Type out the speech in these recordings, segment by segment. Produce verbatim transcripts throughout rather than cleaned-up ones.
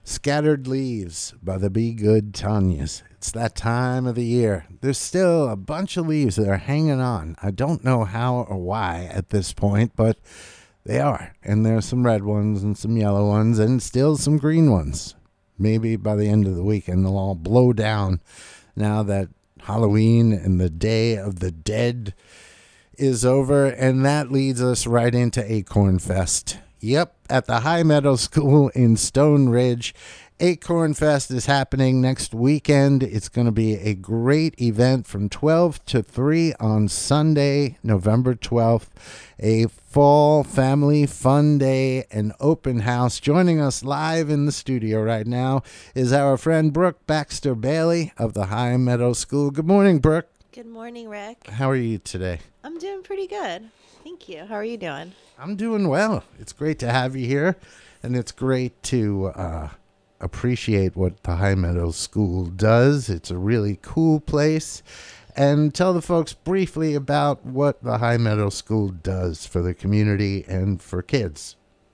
Scattered Leaves by the Be Good Tanyas. It's that time of the year. There's still a bunch of leaves that are hanging on. I don't know how or why at this point, but they are. And there's some red ones and some yellow ones and still some green ones. Maybe by the end of the weekend they'll all blow down now that Halloween and the Day of the Dead is over. And that leads us right into Acorn Fest. Yep, at the High Meadow School in Stone Ridge. Acorn Fest is happening next weekend. It's going to be a great event from twelve to three on Sunday, November twelfth. A fall family fun day, an open house. Joining us live in the studio right now is our friend Brooke Baxter Bailey of the High Meadow School. Good morning, Brooke. Good morning, Rick. How are you today? I'm doing pretty good. Thank you. How are you doing? I'm doing well. It's great to have you here, and it's great to uh, appreciate what the High Meadow School does. It's a really cool place. And tell the folks briefly about what the High Meadow School does for the community and for kids.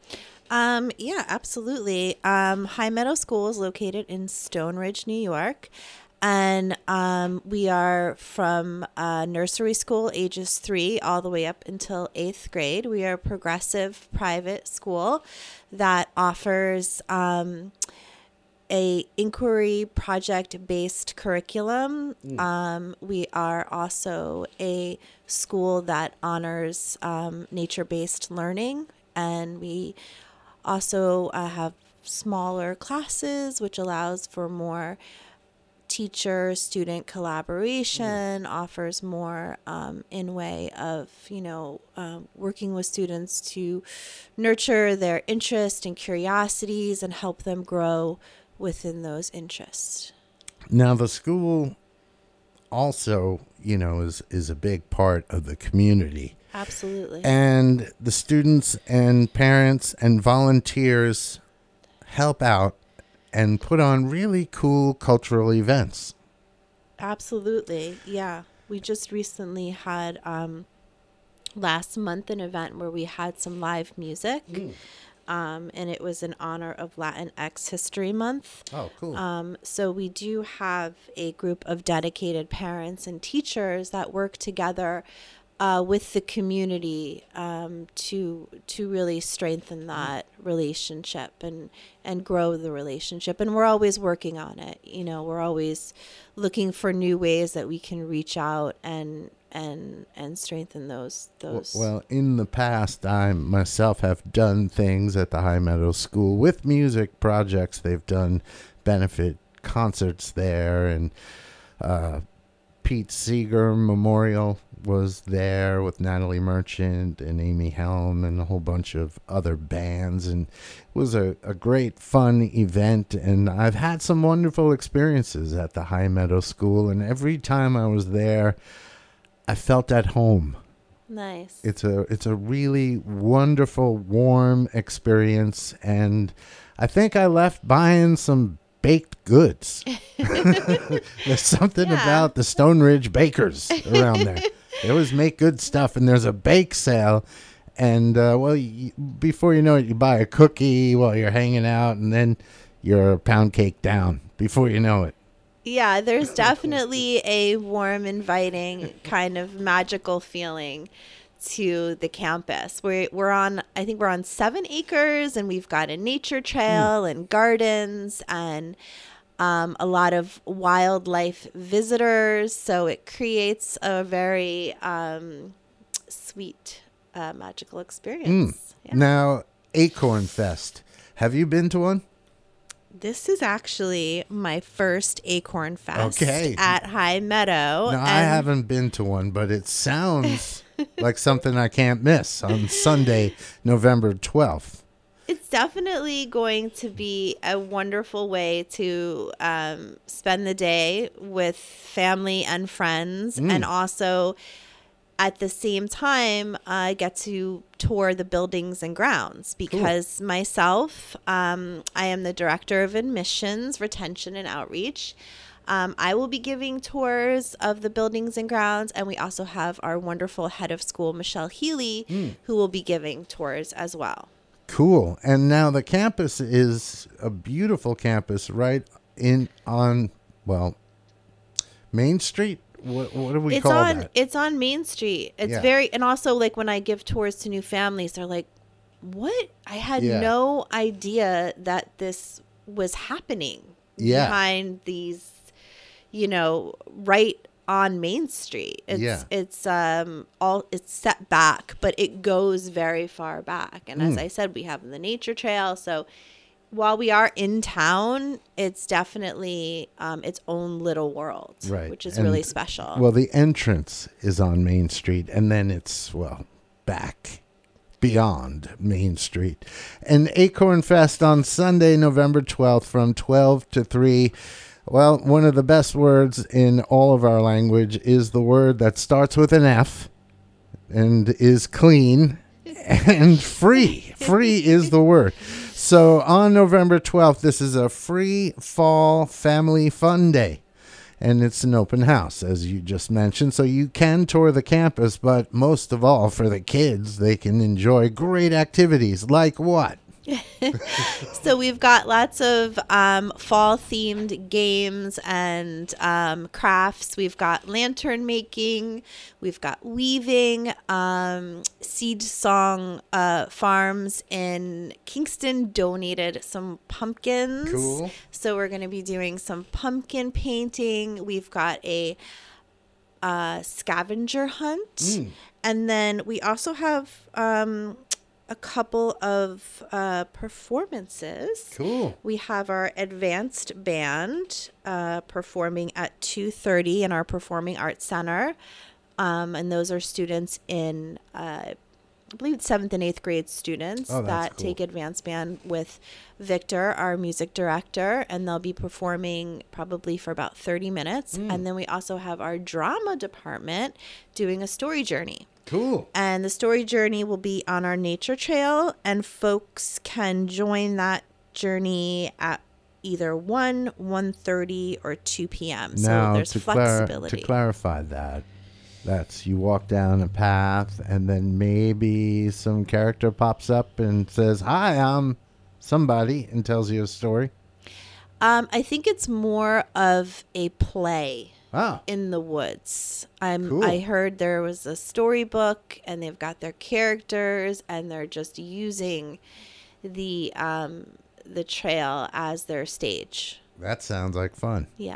Um, yeah, absolutely. Um, High Meadow School is located in Stone Ridge, New York. And um, we are from uh, nursery school ages three all the way up until eighth grade. We are a progressive private school that offers um, a inquiry project-based curriculum. Mm. Um, we are also a school that honors um, nature-based learning, and we also uh, have smaller classes, which allows for more teacher-student collaboration, mm. offers more um, in way of, you know, um, working with students to nurture their interest and curiosities and help them grow within those interests. Now, the school also, you know, is, is a big part of the community. Absolutely. And the students and parents and volunteers help out and put on really cool cultural events. Absolutely. Yeah. We just recently had um, last month an event where we had some live music. Mm. Um, and it was in honor of Latinx History Month. Oh, cool. Um, so we do have a group of dedicated parents and teachers that work together Uh, with the community um, to to really strengthen that relationship and and grow the relationship. And we're always working on it. You know, we're always looking for new ways that we can reach out and and and strengthen those those. Well, in the past, I myself have done things at the High Meadow School with music projects. They've done benefit concerts there, and uh, Pete Seeger Memorial was there with Natalie Merchant and Amy Helm and a whole bunch of other bands, and it was a, a great fun event. And I've had some wonderful experiences at the High Meadow School, and every time I was there I felt at home. Nice. It's a it's a really wonderful, warm experience, and I think I left buying some baked goods. There's something yeah. about the Stone Ridge bakers around there. They always make good stuff, and there's a bake sale, and uh, well, you, before you know it, you buy a cookie while you're hanging out, and then you're a pound cake down before you know it. Yeah, there's definitely a warm, inviting kind of magical feeling to the campus. We're we're on, I think we're on seven acres, and we've got a nature trail mm. and gardens and um, a lot of wildlife visitors. So it creates a very um, sweet, uh, magical experience. Mm. Yeah. Now, Acorn Fest. Have you been to one? This is actually my first Acorn Fest okay. at High Meadow. No, I haven't been to one, but it sounds like something I can't miss on Sunday, November twelfth. It's definitely going to be a wonderful way to um, spend the day with family and friends, mm. and also at the same time, I uh, get to tour the buildings and grounds because cool. myself, um, I am the director of admissions, retention, and outreach. Um, I will be giving tours of the buildings and grounds, and we also have our wonderful head of school, Michelle Healy, mm. who will be giving tours as well. Cool. And now the campus is a beautiful campus right in on, well, Main Street. What, what do we it's call on, that? It's on Main Street. It's Yeah. very, and also like when I give tours to new families, they're like, what? I had Yeah. no idea that this was happening Yeah. behind these, you know, right on Main Street. It's, Yeah. it's, um, all, it's set back, but it goes very far back. And as Mm. I said, we have the nature trail. So while we are in town, it's definitely um, its own little world, Right. which is And- really special. Well, the entrance is on Main Street, and then it's, well, back beyond Main Street. And Acorn Fest on Sunday, November twelfth from twelve to three. Well, one of the best words in all of our language is the word that starts with an F and is clean and free. Free is the word. So on November twelfth, this is a free fall family fun day. And it's an open house, as you just mentioned. So you can tour the campus, but most of all, for the kids, they can enjoy great activities like what? So we've got lots of um, fall-themed games and um, crafts. We've got lantern making. We've got weaving. Um, Seed Song uh, Farms in Kingston donated some pumpkins. Cool. So we're going to be doing some pumpkin painting. We've got a uh, scavenger hunt. Mm. And then we also have... Um, a couple of uh, performances. Cool. We have our advanced band uh, performing at two thirty in our Performing Arts Center. Um, and those are students in, uh, I believe it's seventh and eighth grade students Oh, that's that cool. take advanced band with Victor, our music director. And they'll be performing probably for about thirty minutes. Mm. And then we also have our drama department doing a story journey. Cool. And the story journey will be on our nature trail, and folks can join that journey at either one, one thirty, or two p.m. So Now, there's to, clar- flexibility. to clarify that, that's you walk down a path and then maybe some character pops up and says, hi, I'm somebody, and tells you a story. um, I think it's more of a play Ah, in the woods. I'm, Cool. I heard there was a storybook, and they've got their characters, and they're just using the um, the trail as their stage. that sounds like fun. Yeah.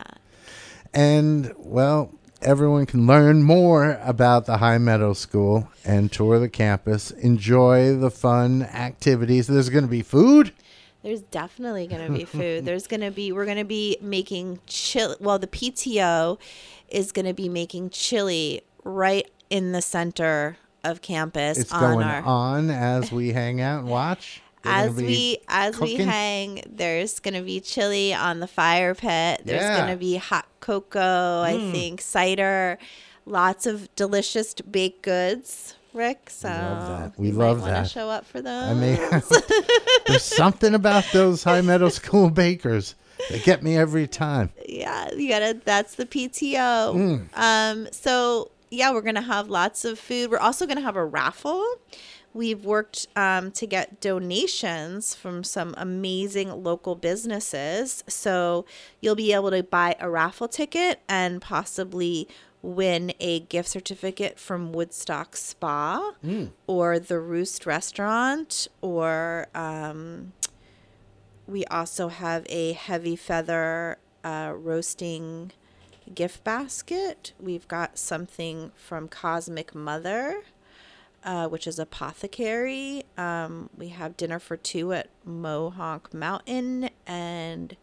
And, well, everyone can learn more about the High Meadow School and tour the campus. Enjoy the fun activities. There's going to be food. There's definitely going to be food. There's going to be, we're going to be making chili. Well, the P T O is going to be making chili right in the center of campus. It's on going our, on as we hang out and watch. They're as gonna be we as we cooking. hang. There's going to be chili on the fire pit. There's Yeah. going to be hot cocoa, I Mm. think, cider, lots of delicious baked goods. Rick, so love that. We you love might wanna that. show up for those. I mean, there's something about those High Meadow School bakers that get me every time. Yeah, you gotta. That's the P T O. Mm. Um. So yeah, we're gonna have lots of food. We're also gonna have a raffle. We've worked um, to get donations from some amazing local businesses. So you'll be able to buy a raffle ticket and possibly win a gift certificate from Woodstock Spa Mm. or the Roost Restaurant, or um, we also have a Heavy Feather uh, roasting gift basket. We've got something from Cosmic Mother, uh, which is apothecary. Um, we have dinner for two at Mohawk Mountain, and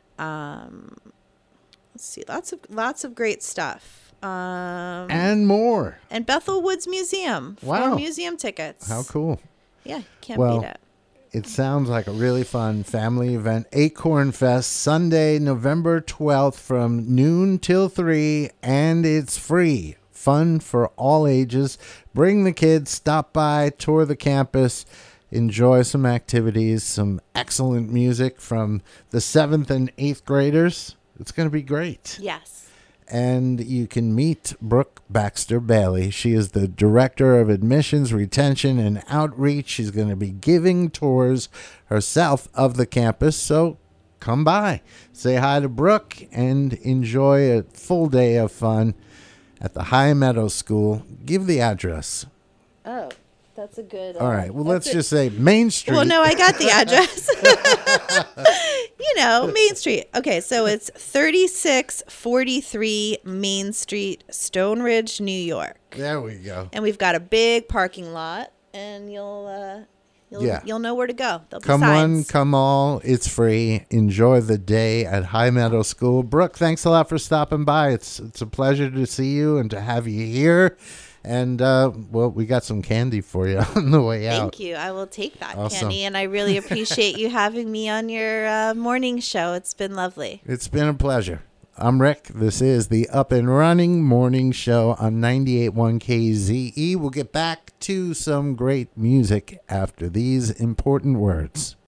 um, let's see, lots of lots of great stuff. Um, And more. and Bethel Woods Museum for Wow. museum tickets. How cool. Yeah, can't Well, beat it. It sounds like a really fun family event. Acorn Fest, Sunday, November twelfth from noon till three, and it's free. Fun for all ages. Bring the kids, stop by, tour the campus, enjoy some activities, some excellent music from the seventh and eighth graders. It's going to be great. Yes. and you can meet Brooke Baxter Bailey. She is the Director of Admissions, Retention, and Outreach. She's going to be giving tours herself of the campus, so come by, say hi to Brooke, and enjoy a full day of fun at the High Meadow School. Give the address. Oh, that's a good. Uh, All right. Well, let's a, just say Main Street. Well, no, I got the address. You know, Main Street. Okay, so it's thirty-six forty-three Main Street, Stone Ridge, New York. There we go. And we've got a big parking lot, and you'll uh, you'll Yeah. you'll know where to go. There'll be Come one, signs. come all. It's free. Enjoy the day at High Meadow School. Brooke, thanks a lot for stopping by. It's it's a pleasure to see you and to have you here. And, uh, well, we got some candy for you on the way out. Thank you. I will take that Awesome. candy, and I really appreciate you having me on your uh, morning show. It's been lovely. It's been a pleasure. I'm Rick. This is the Up and Running Morning Show on ninety-eight point one K Z E. We'll get back to some great music after these important words.